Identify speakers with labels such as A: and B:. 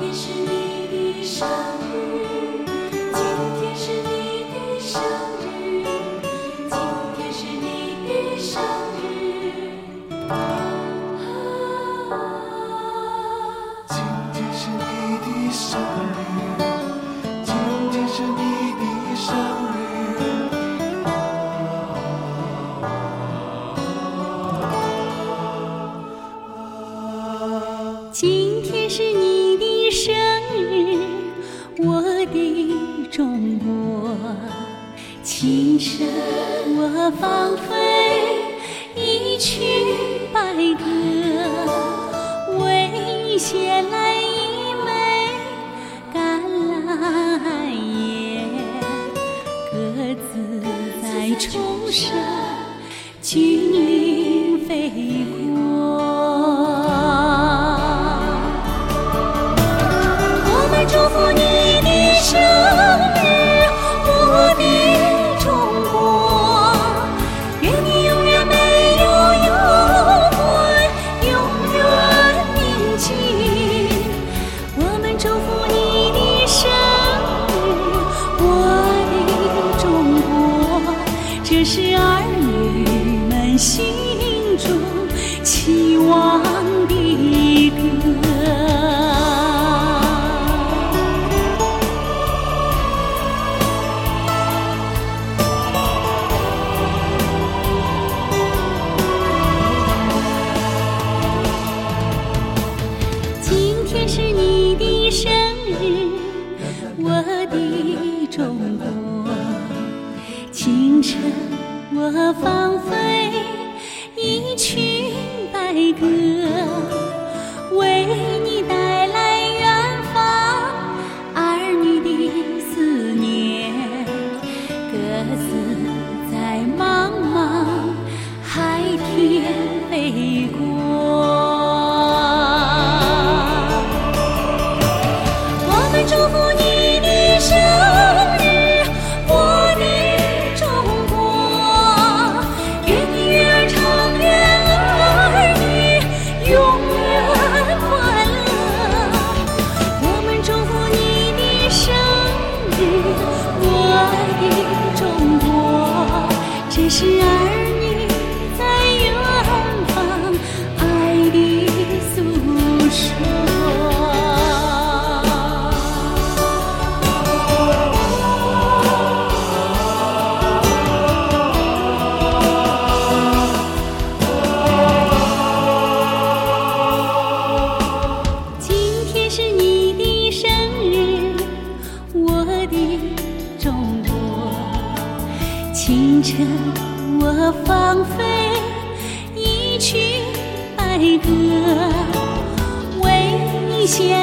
A: 天是你的生日，今天是你的生日，今天是你的生日。
B: 今天是你的生日，今天是你的生日。
A: 今天是你的生日，我的中国，琴声我放飞一曲白鸽，为你衔来一枚橄榄叶，鸽子在冲绳君临飞过。祝福你的生日，我的中国，愿你永远没有忧患，永远宁静。我们祝福你的生日，我的中国，这是儿女们心中期望的歌。今天是你的生日，我的中国，清晨我放飞一曲白鸽，为你带来远方儿女的思念，鸽子在茫茫海天飞过。祝福你的生日，我的中国，愿你月儿长，愿儿女永远快乐。我们祝福你的生日，我的中国，这是儿女在远方爱的诉说。清晨我放飞一曲白鸽，为你衔